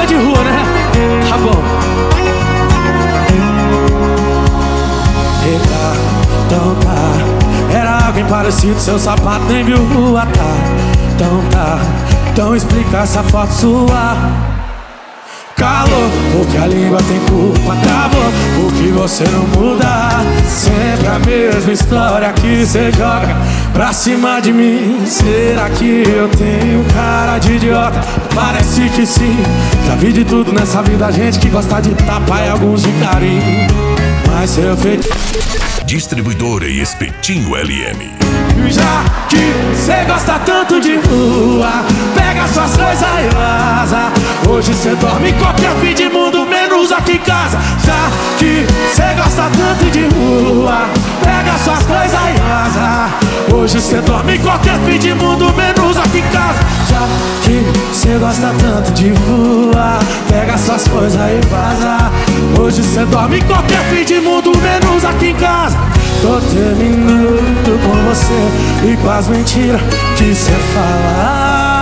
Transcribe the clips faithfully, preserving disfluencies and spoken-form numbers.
gosta de rua, né? Tá bom. Eita, então tá. Era alguém parecido, seu sapato nem viu rua, tá? Então tá, então explica essa foto sua. Calor, porque a língua tem culpa, travou, porque você não muda. Sempre a mesma história que você joga pra cima de mim. Será que eu tenho cara de idiota? Parece que sim. Já vi de tudo nessa vida, gente que gosta de tapa e alguns de carinho. Mas seu feito Distribuidora e Espetinho L M. Já que cê gosta tanto de rua, pega suas coisas e vaza. Hoje cê dorme em qualquer fim de mundo, menos aqui em casa. Já que cê gosta tanto de rua, pega suas coisas e vaza. Hoje cê dorme em qualquer fim de mundo, menos aqui em casa. Já que cê gosta tanto de rua, pega suas coisas e vaza. Hoje cê dorme em qualquer fim de mundo, menos aqui em casa. Tô terminando com você e com as mentiras que cê fala.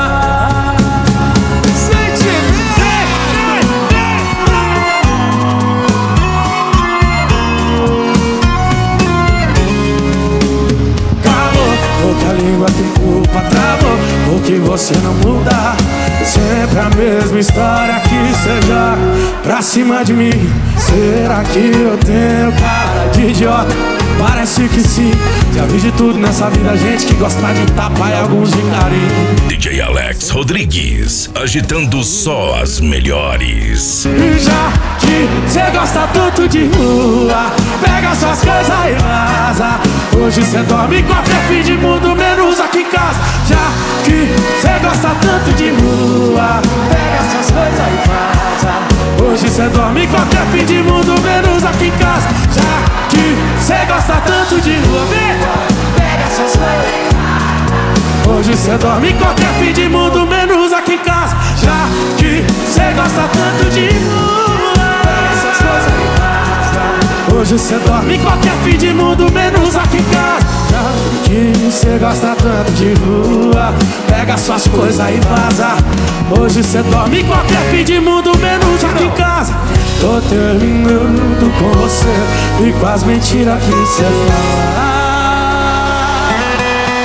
Calor, porque a língua tem culpa, travou, porque você não muda. Sempre a mesma história que cê joga pra cima de mim. Será que eu tenho cara de idiota? Parece que sim. Já vi de tudo nessa vida, gente que gosta de tapa e alguns de carinho. D J Alex Rodrigues, agitando só as melhores. Já que cê gosta tanto de rua, pega suas coisas e vaza. Hoje cê dorme em qualquer fim de mundo, menos aqui em casa. Já que cê gosta tanto de rua, pega suas coisas e vaza. Hoje cê dorme em qualquer fim de mundo, menos aqui em casa. Já que cê gosta tanto de rua, pega suas coisas e vaza. Hoje cê dorme em qualquer fim de mundo, menos aqui em casa. Já que cê gosta tanto de rua, pega suas coisas e vaza. Hoje cê dorme em qualquer fim de mundo, menos aqui em casa. Já que cê gosta tanto de rua, pega suas coisas e vaza. Hoje cê dorme em qualquer fim de mundo, menos aqui em casa. Tô terminando com você e com as mentiras que cê fala.